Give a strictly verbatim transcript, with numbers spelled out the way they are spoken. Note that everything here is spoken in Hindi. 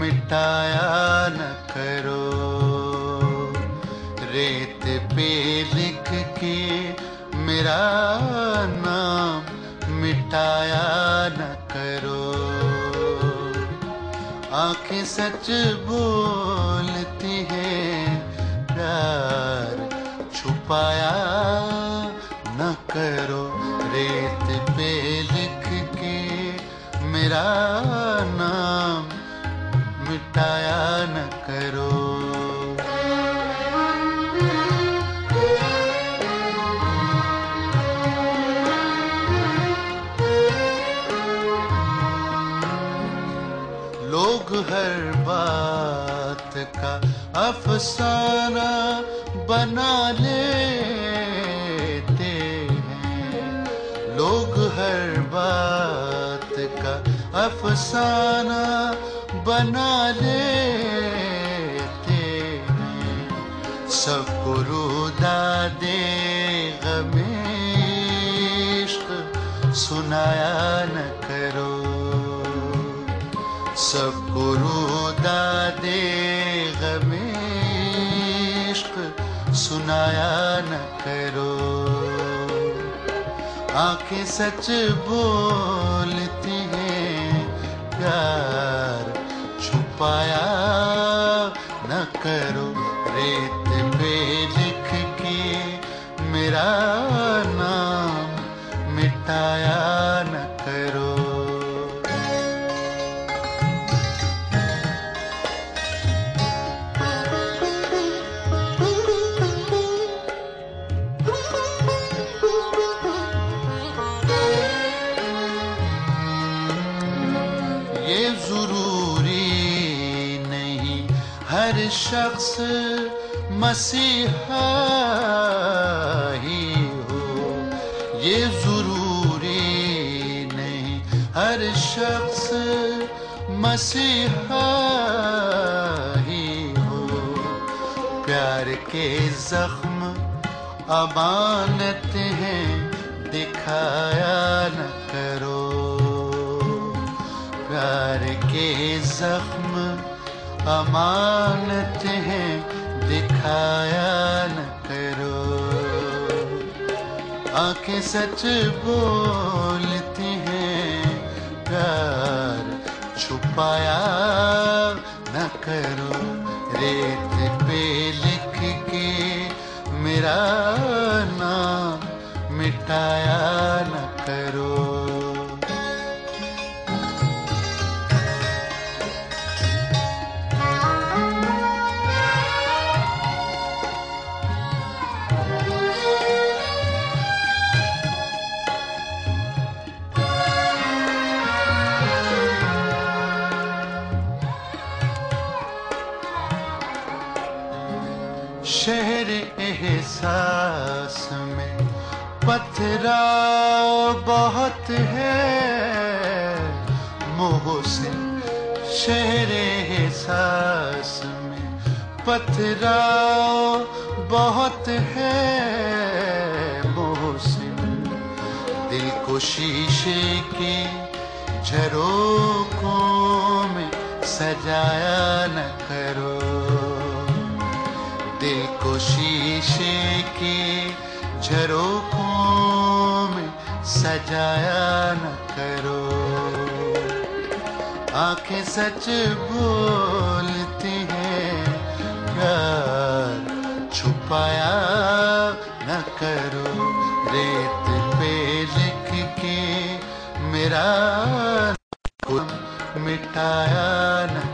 मिटाया न करो। रेत पे लिख के मेरा नाम मिटाया न करो। आंखें सच बोलती हैं, प्यार छुपाया न करो। रेत पे लिख के मेरा नाम मिटाया न करो। लोग हर बात का अफसाना बना लेते हैं। लोग हर बात का अफसाना बना लेते हैं। सबको रुला दे गमे इश्क सुनाया न करो। सबको रुला दे गमे इश्क सुनाया न करो। आंखें सच बोलती हैं, प्यार छुपाया न करो। रेत पे लिख के मेरा नाम मिटाया न करो। ये जरूरी नहीं हर शख्स मसीहा ही हो। ये जरूरी नहीं हर शख्स मसीहा ही हो। प्यार के जख्म अमानत हैं, दिखाया न करो। प्यार के जख्म अमानत हैं, दिखाया न करो। आंखें सच बोलती हैं, प्यार छुपाया न करो। रेत पे लिख के मेरा नाम मिटाया न करो। शहर एहसास में पथराव बहुत है मोहसिन। शहर एहसास में पथराव बहुत है मोहसिन। दिल को शीशे के झरोखों में सजाया न करो। दिल को शीशे के झरोखों में सजाया न करो। आंखें सच बोलती हैं, प्यार छुपाया न करो। रेत पे लिख के मेरा नाम मिटाया न